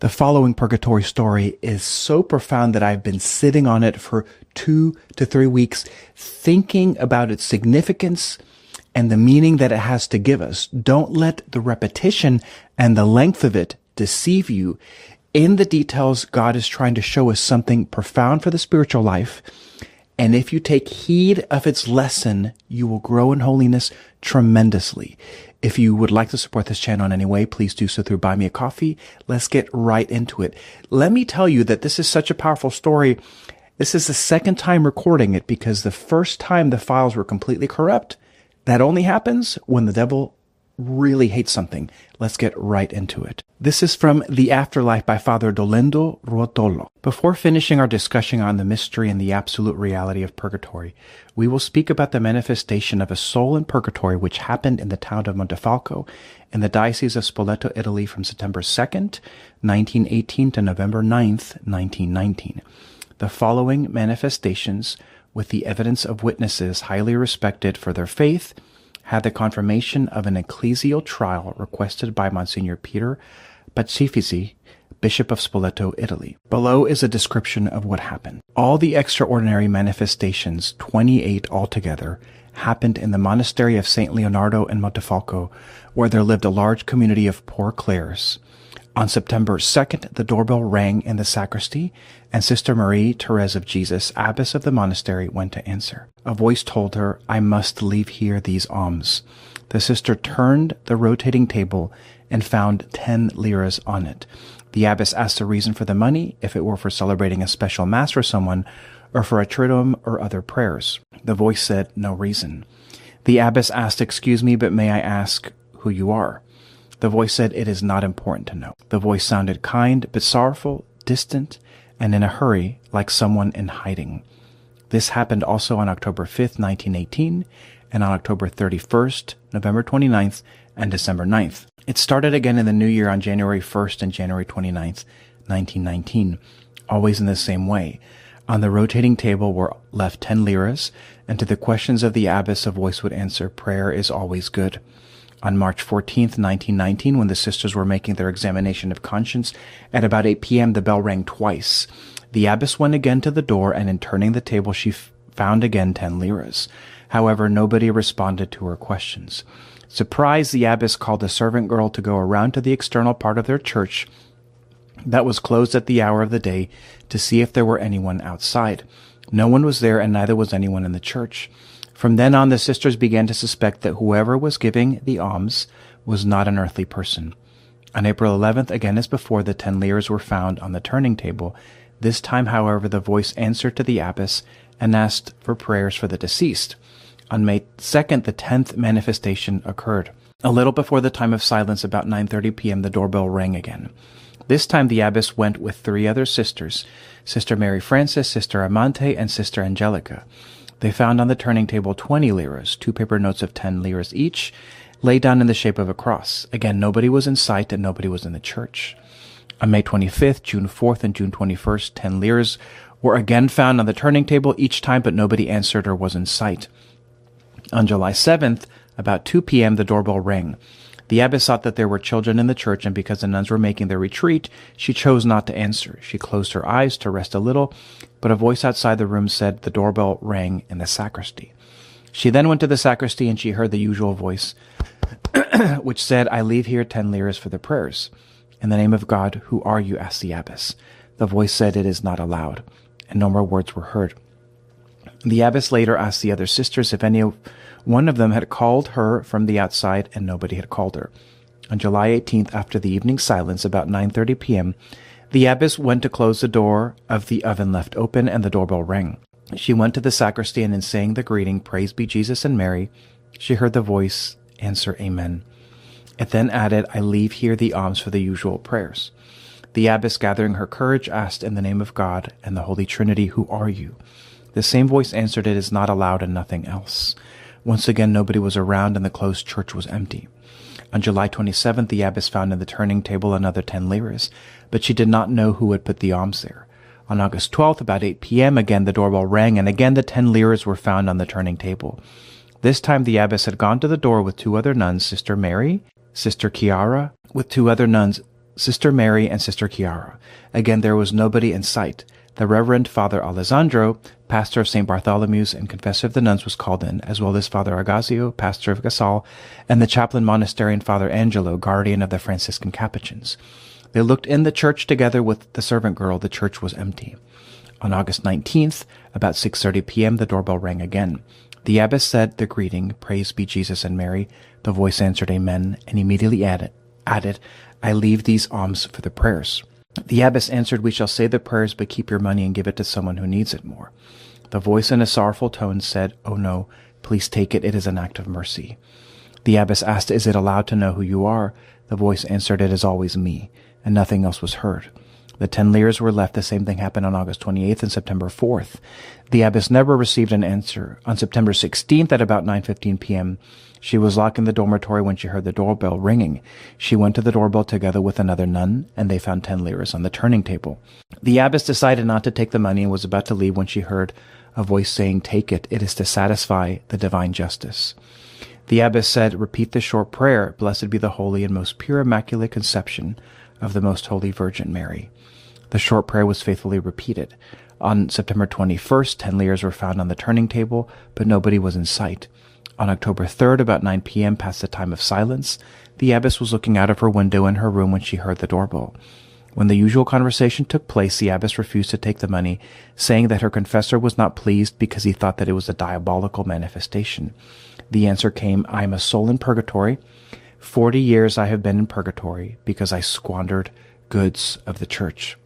The following purgatory story is so profound that I've been sitting on it for 2 to 3 weeks, thinking about its significance and the meaning that it has to give us. Don't let the repetition and the length of it deceive you. In the details, God is trying to show us something profound for the spiritual life. And if you take heed of its lesson, you will grow in holiness tremendously. If you would like to support this channel in any way, please do so through Buy Me a Coffee. Let's get right into it. Let me tell you that this is such a powerful story. This is the second time recording it because the first time the files were completely corrupt. That only happens when the devil really hates something. Let's get right into it. This is from The Afterlife by Father Dolendo Ruotolo. Before finishing our discussion on the mystery and the absolute reality of purgatory, we will speak about the manifestation of a soul in purgatory which happened in the town of Montefalco in the Diocese of Spoleto, Italy from September 2nd, 1918 to November 9th, 1919. The following manifestations, with the evidence of witnesses highly respected for their faith, had the confirmation of an ecclesial trial requested by Monsignor Peter Pacifici, Bishop of Spoleto, Italy. Below is a description of what happened. All the extraordinary manifestations, 28 altogether, happened in the monastery of St. Leonardo in Montefalco, where there lived a large community of poor clerics. On September 2nd, the doorbell rang in the sacristy, and Sister Marie Therese of Jesus, abbess of the monastery, went to answer. A voice told her, "I must leave here these alms." The sister turned the rotating table and found 10 liras on it. The abbess asked the reason for the money, if it were for celebrating a special mass for someone, or for a triduum or other prayers. The voice said, "No reason." The abbess asked, "Excuse me, but may I ask who you are?" The voice said, "It is not important to know." The voice sounded kind, but sorrowful, distant, and in a hurry, like someone in hiding. This happened also on October 5th, 1918, and on October 31st, November 29th, and December 9th. It started again in the new year on January 1st and January 29th, 1919, always in the same way. On the rotating table were left 10 liras, and to the questions of the abbess a voice would answer, "Prayer is always good." On March 14th, 1919, when the sisters were making their examination of conscience, at about 8 p.m. the bell rang twice. The abbess went again to the door, and in turning the table she found again 10 liras. However, nobody responded to her questions. Surprised, the abbess called a servant girl to go around to the external part of their church that was closed at the hour of the day to see if there were anyone outside. No one was there, and neither was anyone in the church. From then on, the sisters began to suspect that whoever was giving the alms was not an earthly person. On April 11th, again as before, the 10 liras were found on the turning table. This time, however, the voice answered to the abbess and asked for prayers for the deceased. On May 2nd, the 10th manifestation occurred. A little before the time of silence, about 9:30 p.m., the doorbell rang again. This time the abbess went with 3 other sisters, Sister Mary Frances, Sister Amante, and Sister Angelica. They found on the turning table 20 liras, 2 paper notes of 10 liras each, laid down in the shape of a cross. Again, nobody was in sight and nobody was in the church. On May 25th, June 4th, and June 21st, 10 liras were again found on the turning table each time, but nobody answered or was in sight. On July 7th, about 2 p.m., the doorbell rang. The abbess thought that there were children in the church, and because the nuns were making their retreat, she chose not to answer. She closed her eyes to rest a little, but a voice outside the room said the doorbell rang in the sacristy. She then went to the sacristy, and she heard the usual voice, which said, "I leave here 10 liras for the prayers." "In the name of God, who are you?" asked the abbess. The voice said, "It is not allowed," and no more words were heard. The abbess later asked the other sisters if any one of them had called her from the outside, and nobody had called her. On July 18th, after the evening silence, about 9:30 p.m., the abbess went to close the door of the oven left open, and the doorbell rang. She went to the sacristy, and in saying the greeting, "Praise be Jesus and Mary," she heard the voice answer, "Amen." It then added, "I leave here the alms for the usual prayers." The abbess, gathering her courage, asked, "In the name of God and the Holy Trinity, who are you?" The same voice answered, "It is not allowed," and nothing else. Once again, nobody was around, and the closed church was empty. On July 27th, the abbess found in the turning table another 10 liras, but she did not know who had put the alms there. On August 12th, about 8 p.m., again the doorbell rang, and again the 10 liras were found on the turning table. This time the abbess had gone to the door with 2 other nuns, Sister Mary, Sister Chiara, with 2 other nuns, Sister Mary, and Sister Chiara. Again, there was nobody in sight. The Reverend Father Alessandro, pastor of St. Bartholomew's and confessor of the nuns, was called in, as well as Father Agazio, pastor of Casal, and the chaplain monastery, and Father Angelo, guardian of the Franciscan Capuchins. They looked in the church together with the servant girl. The church was empty. On August 19th, about 6:30 p.m., the doorbell rang again. The abbess said the greeting, "Praise be Jesus and Mary." The voice answered, "Amen," and immediately added, "I leave these alms for the prayers." The abbess answered, "We shall say the prayers, but keep your money and give it to someone who needs it more." The voice in a sorrowful tone said, "Oh no, please take it. It is an act of mercy." The abbess asked, "Is it allowed to know who you are?" The voice answered, "It is always me," and nothing else was heard. The 10 liras were left. The same thing happened on August 28th and September 4th. The abbess never received an answer. On September 16th at about 9:15 p.m., she was locking the dormitory when she heard the doorbell ringing. She went to the doorbell together with another nun, and they found 10 liras on the turning table. The abbess decided not to take the money and was about to leave when she heard a voice saying, "Take it. It is to satisfy the divine justice." The abbess said, "Repeat this short prayer. Blessed be the holy and most pure Immaculate Conception of the Most Holy Virgin Mary." The short prayer was faithfully repeated. On September 21st, 10 liras were found on the turning table, but nobody was in sight. On October 3rd, about 9 p.m., past the time of silence, the abbess was looking out of her window in her room when she heard the doorbell. When the usual conversation took place, the abbess refused to take the money, saying that her confessor was not pleased because he thought that it was a diabolical manifestation. The answer came, "I am a soul in purgatory. 40 years I have been in purgatory because I squandered goods of the church."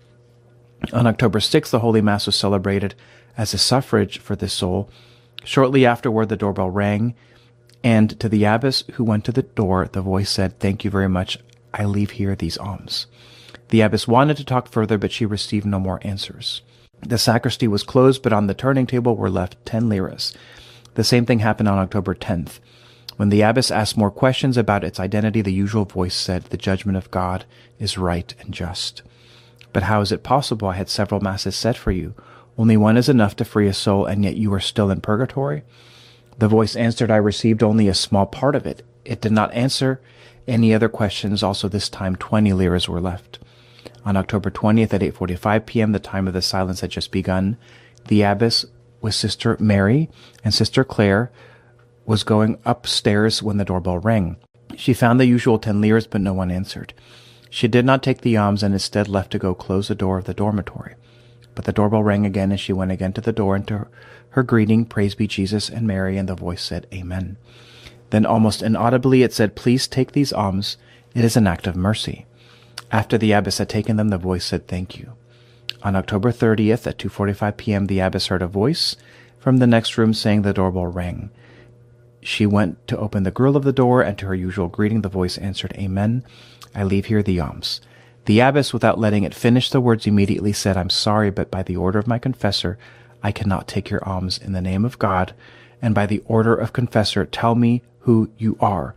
On October 6th, the Holy Mass was celebrated as a suffrage for this soul. Shortly afterward, the doorbell rang, and to the abbess who went to the door, the voice said, "Thank you very much. I leave here these alms." The abbess wanted to talk further, but she received no more answers. The sacristy was closed, but on the turning table were left 10 liras. The same thing happened on October 10th. When the abbess asked more questions about its identity, the usual voice said, "The judgment of God is right and just." "But how is it possible? I had several masses said for you. Only one is enough to free a soul, and yet you are still in purgatory?" The voice answered, "I received only a small part of it." It did not answer any other questions. Also, this time 20 liras were left. On October 20th at 8:45 p.m., the time of the silence had just begun. The abbess, with Sister Mary and Sister Claire, was going upstairs when the doorbell rang. She found the usual 10 liras, but no one answered. She did not take the alms and instead left to go close the door of the dormitory. But the doorbell rang again, and she went again to the door, and to her greeting, "Praise be Jesus and Mary," and the voice said, "Amen." Then almost inaudibly it said, "Please take these alms. It is an act of mercy." After the abbess had taken them, the voice said, "Thank you." On October 30th at 2:45 p.m., the abbess heard a voice from the next room saying the doorbell rang. She went to open the grille of the door, and to her usual greeting, the voice answered, "Amen. I leave here the alms." The abbess, without letting it finish the words, immediately said, "I'm sorry, but by the order of my confessor, I cannot take your alms in the name of God, and by the order of confessor, tell me who you are.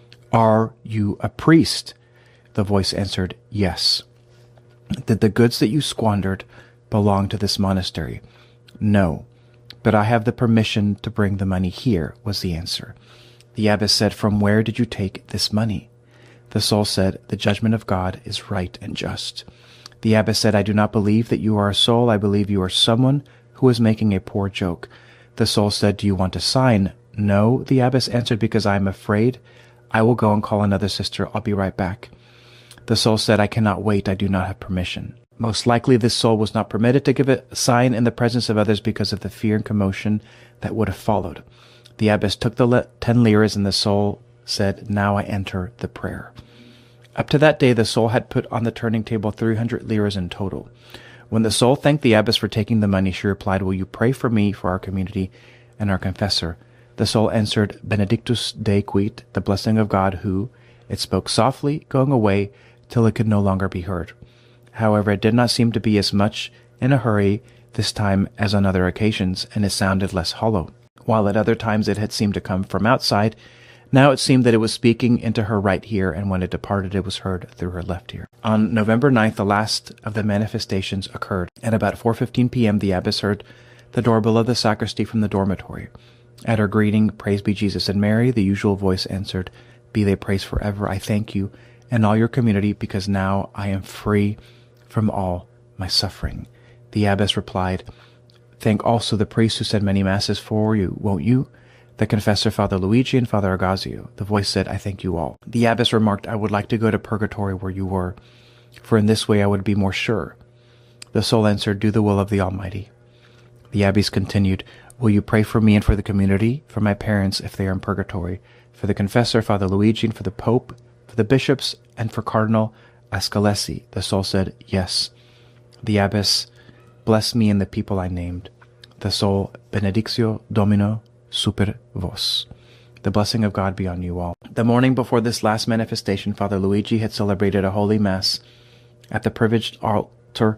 Are you a priest?" The voice answered, "Yes." "Did the goods that you squandered belong to this monastery?" "No, but I have the permission to bring the money here," was the answer. The abbess said, "From where did you take this money?" The soul said, "The judgment of God is right and just." The abbess said, "I do not believe that you are a soul. I believe you are someone who is making a poor joke." The soul said, "Do you want a sign?" "No," the abbess answered, "because I am afraid. I will go and call another sister. I'll be right back." The soul said, "I cannot wait. I do not have permission." Most likely this soul was not permitted to give a sign in the presence of others because of the fear and commotion that would have followed. The abbess took the 10 liras, and the soul said, "Now I enter the prayer." Up to that day, the soul had put on the turning table 300 liras in total. When the soul thanked the abbess for taking the money, she replied, "Will you pray for me, for our community, and our confessor?" The soul answered, "Benedictus Dei quid," the blessing of God who. It spoke softly, going away till it could no longer be heard. However, it did not seem to be as much in a hurry this time as on other occasions, and it sounded less hollow. While at other times it had seemed to come from outside, now it seemed that it was speaking into her right ear, and when it departed it was heard through her left ear. On November 9th, the last of the manifestations occurred. At about 4:15 p.m., the abbess heard the doorbell of the sacristy from the dormitory. At her greeting, "Praise be Jesus and Mary," the usual voice answered, "Be they praised forever. I thank you, and all your community, because now I am free from all my suffering. The abbess replied, thank also the priest who said many masses for you, won't you? The confessor, Father Luigi, and Father Argazio. The voice said, I thank you all. The abbess remarked, I would like to go to purgatory where you were, for in this way I would be more sure. The soul answered, do the will of the Almighty. The abbess continued, will you pray for me and for the community, for my parents if they are in purgatory, for the confessor, Father Luigi, and for the Pope, for the bishops, and for Cardinal Ascalesi? The soul said, yes. The abbess, bless me and the people I named. The soul, benedictio Domino super vos. The blessing of God be on you all. The morning before this last manifestation, Father Luigi had celebrated a holy mass at the privileged altar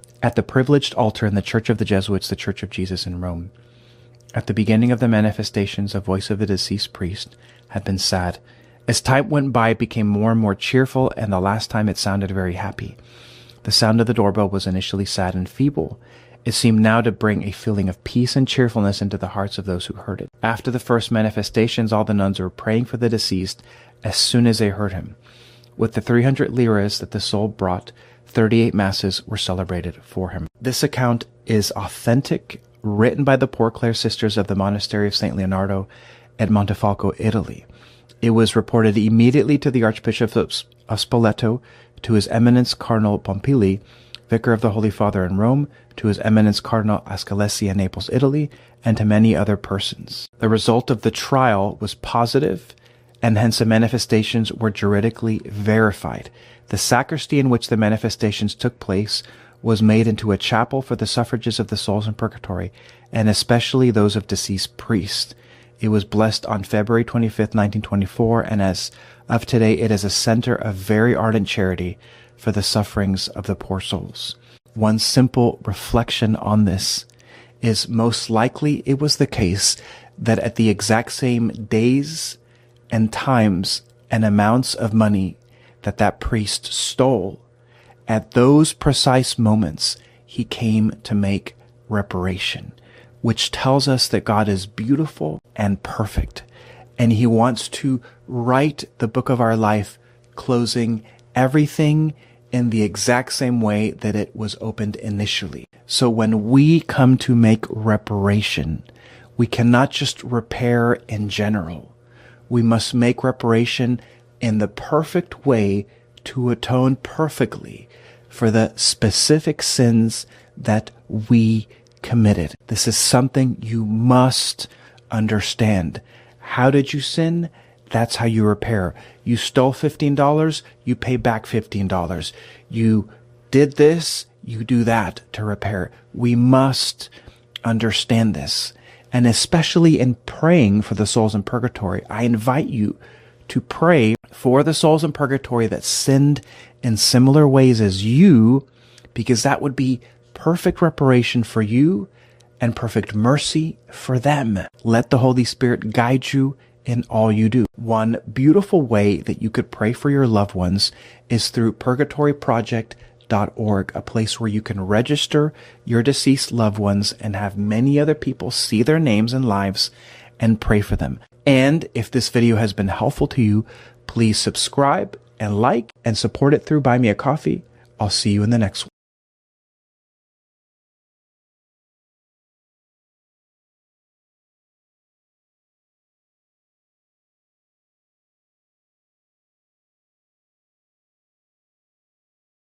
in the Church of the Jesuits, the Church of Jesus in Rome. At the beginning of the manifestations, the voice of the deceased priest had been sad. As time went by, it became more and more cheerful, and the last time it sounded very happy. The sound of the doorbell was initially sad and feeble. It seemed now to bring a feeling of peace and cheerfulness into the hearts of those who heard it. After the first manifestations, all the nuns were praying for the deceased as soon as they heard him. With the 300 liras that the soul brought, 38 masses were celebrated for him. This account is authentic, written by the Poor Clare sisters of the monastery of St. Leonardo at Montefalco, Italy. It was reported immediately to the Archbishop of Spoleto, to His Eminence Cardinal Pompili, Vicar of the Holy Father in Rome, to His Eminence Cardinal Ascalesi in Naples, Italy, and to many other persons. The result of the trial was positive, and hence the manifestations were juridically verified. The sacristy in which the manifestations took place was made into a chapel for the suffrages of the souls in purgatory, and especially those of deceased priests. It was blessed on February 25th, 1924, and as of today, it is a center of very ardent charity for the sufferings of the poor souls. One simple reflection on this is most likely it was the case that at the exact same days and times and amounts of money that priest stole, at those precise moments, he came to make reparation, which tells us that God is beautiful and perfect, and He wants to write the book of our life, closing everything in the exact same way that it was opened initially. So when we come to make reparation, we cannot just repair in general. We must make reparation in the perfect way to atone perfectly for the specific sins that we committed. This is something you must understand. How did you sin? That's how you repair. You stole $15, you pay back $15. You did this, you do that to repair. We must understand this. And especially in praying for the souls in purgatory, I invite you to pray for the souls in purgatory that sinned in similar ways as you, because that would be perfect reparation for you and perfect mercy for them. Let the Holy Spirit guide you in all you do. One beautiful way that you could pray for your loved ones is through purgatoryproject.org, a place where you can register your deceased loved ones and have many other people see their names and lives and pray for them. And if this video has been helpful to you, please subscribe and like and support it through Buy Me a Coffee. I'll see you in the next one.